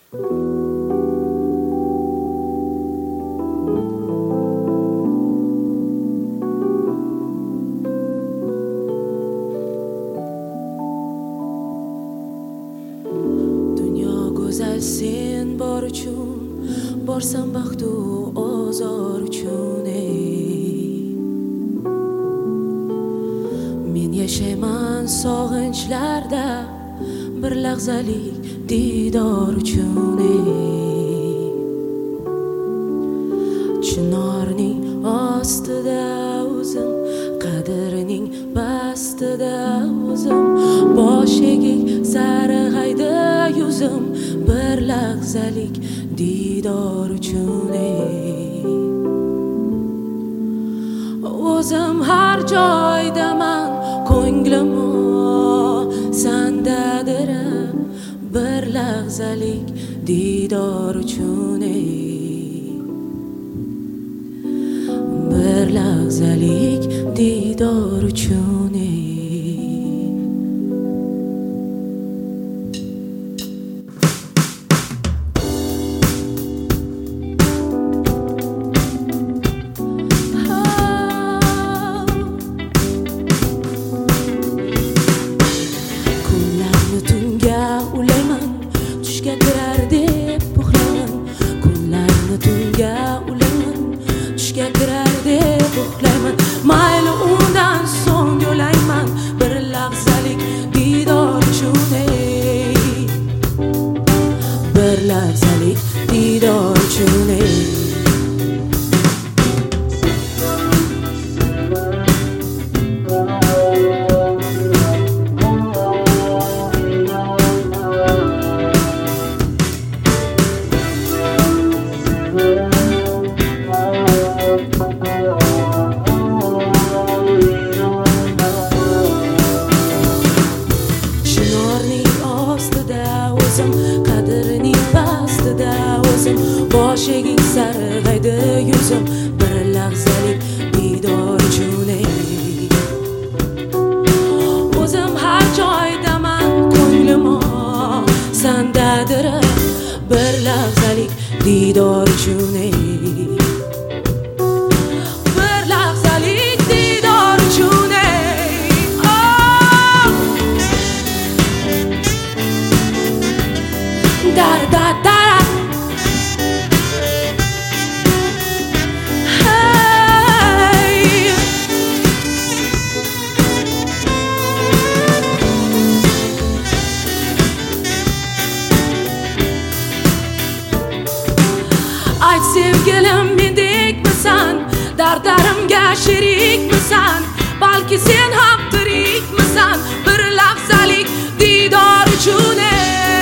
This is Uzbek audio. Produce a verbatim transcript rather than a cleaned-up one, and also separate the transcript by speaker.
Speaker 1: Go'zal sen bor uchun borsam baxt u ozor uchun ey. Men yashayman sog'inchlarda bir lahzalik didor uchun ey. Chinorning ostida o'zim, qadrining pastida o'zim, boshegik sarg'aydi yuzim bir lahzalik didor uchun ey. O'zim har joydaman, ko'nglim sandadir bir lahzalik didor uchun ey. Bir lahzalik didor uchun ey. Mayli undan so'ng yo'layman bir lahzalik didor uchun ey. Bir lahzalik didor uchun ey. Qadrining pastida o'zim, boshegik sarg'aydi yuzim bir lahzalik didor uchun ey. O'zim har joydaman, ko'nglim sandadir bir lahzalik didor uchun ey. Bir lahzalik didor uchun ey. Da da da hey. Ayt sevgilim, mendekmisan, dardlarimga sherikmisan, balki sen ham tirikmisan bir lahzalik didor uchun ey.